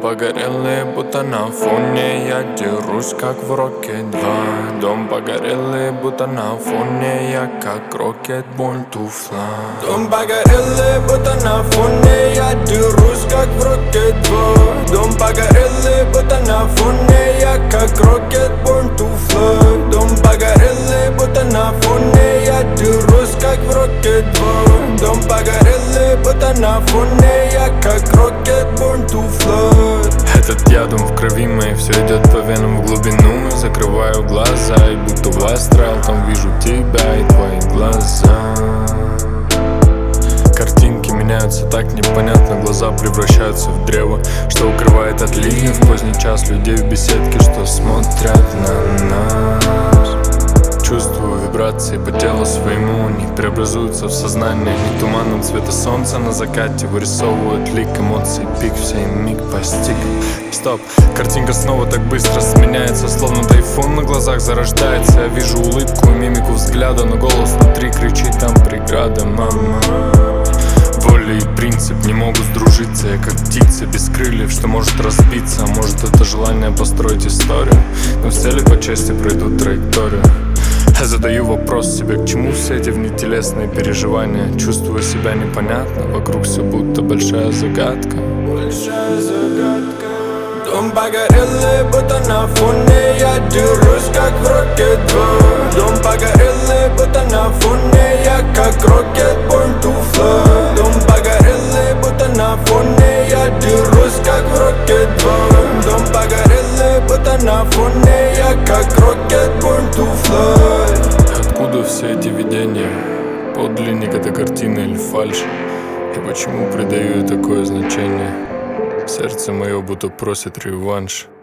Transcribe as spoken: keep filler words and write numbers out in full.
погорелый, будто на фоне. Я дерусь, как в Роке два. Дом погорелый, будто на фоне. Я как Рокет, born to fly. Дом погорелый, будто на фоне. Я дерусь, как в Роке два. Дом погорелый, будто на фоне. Я как Рокет, born to fly. Дом погорелый, будто на фоне. Я дерусь, как в Роке два. Дом погорелый, будто на фоне. Я как Рокет, born to fly. Этот ядом в крови моей, все идет по венам в глубину. Закрываю глаза и будто в астрал там вижу тебя и твои глаза. Картинки меняются так непонятно, глаза превращаются в древо, что укрывает от ливней в поздний час людей в беседке, что смотрят на нас. Чувствую вибрации по телу своему, они преобразуются в сознание. Не туманом цвета солнца на закате вырисовывают лик эмоций, пик в сей миг постиг. Стоп, картинка снова так быстро сменяется, словно тайфун на глазах зарождается. Я вижу улыбку и мимику взгляда, но голос внутри кричит: там преграда, мама. Воля и принцип не могут сдружиться. Я как птица без крыльев, что может разбиться. А может это желание построить историю, но все ли по чести пройдут траекторию. Я задаю вопрос себе, к чему все эти внетелесные переживания. Чувствую себя непонятно, вокруг все будто большая загадка. Большая загадка. Дом погорелый, будто на фоне. Я дерусь, как в Роке два. Дом погорелый, будто на фоне. Я как Рокет, born to fly. Дом погорелый, будто на фоне. Я дерусь, как в Роке два. Дом погорелый, будто на фоне. Я как Рокет, born to fly. Откуда все эти видения? Подлинник это картина или фальшь? И почему придаю такое значение? Сердце мое будто просит реванш.